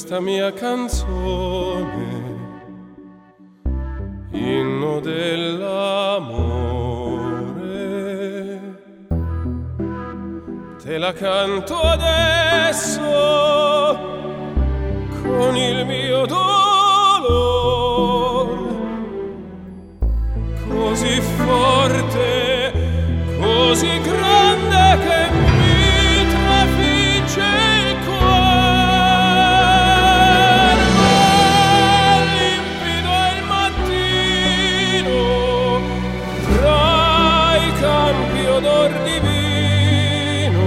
questa mia canzone, inno dell'amore, te la canto adesso con il mio dolore, così forte, così grande che mi trafigge il cuore. Limpido è il mattino, tra i campi odor divino,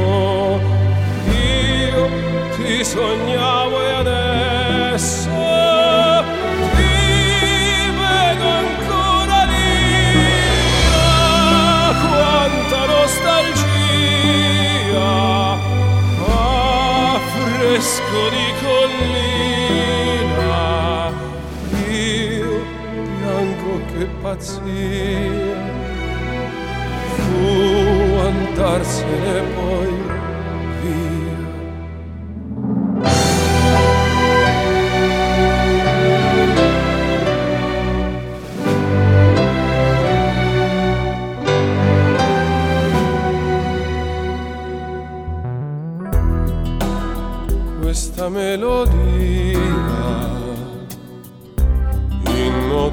io ti sognavo e adesso ti vedo ancora lì. Quanta nostalgia, affresco di collina, io bianco che pazzia, fu andarsene poi via. Questa melodia, inno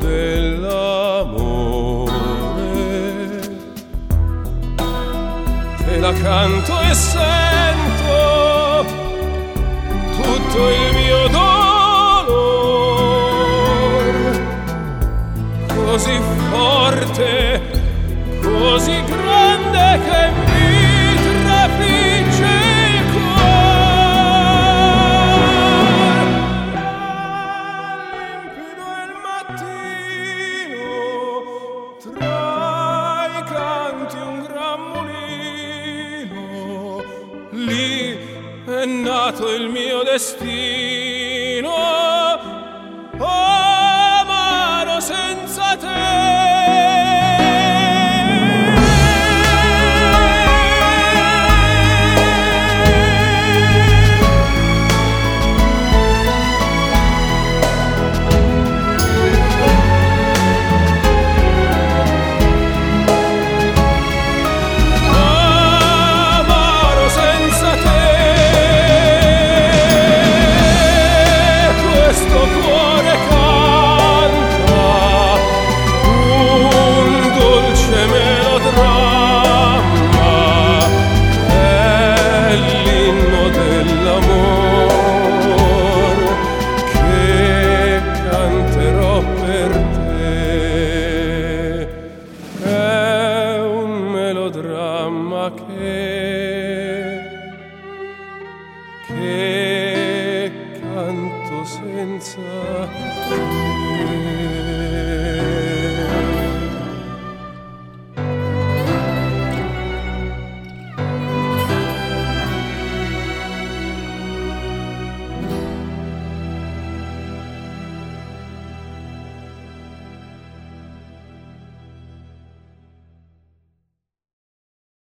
dell'amore, te la canto e sento tutto il mio dolore, così forte, così grande che mi trafigge il cuore. Lì è nato il mio destino, amaro senza te. Che canto senza te.